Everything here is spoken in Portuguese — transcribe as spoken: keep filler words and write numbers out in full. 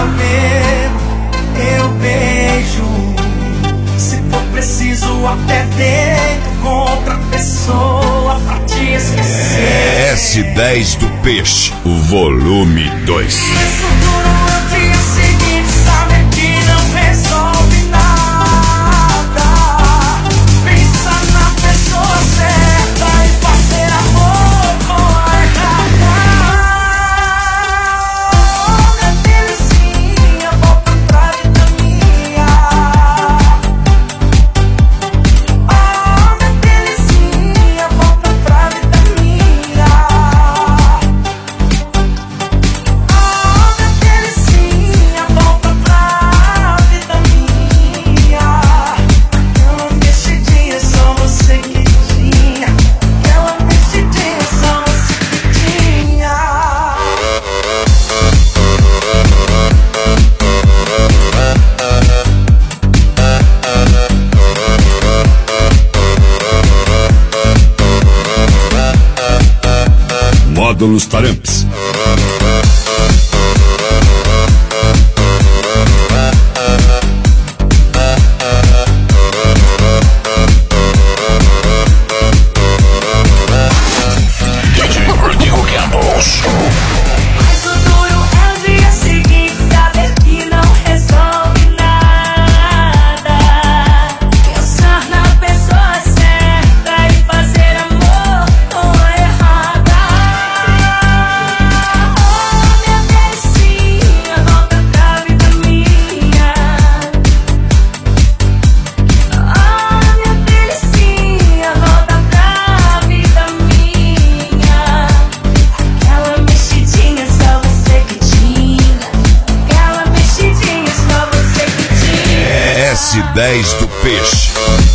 eu bebo, eu beijo. Se for preciso até deito com outra pessoa pra te esquecer. S dez do Peixe, o volume dois. Isso duro no dia seguinte, saber que não resolve nada. Pensa na pessoa certa e fazer amor com a errada. Oh, minha delicinha, volta pra vida minha. Oh, minha delicinha, volta pra vida minha. Oh, minha delicinha, volta pra vida minha. Aquela mexidinha só você que tinha. Aquela mexidinha só você que tinha. Módulos Taramps. D J Rodrigo Campos. Mas o duro é o dia seguinte, saber que não resolve nada. Pensar na pessoa certa e fazer amor com a errada. Oh, minha delicinha, volta pra vida minha. Oh, minha delicinha, volta pra vida minha. Aquela mexidinha só você que tinha. Aquela mexidinha só você que tinha. S dez do Peixe.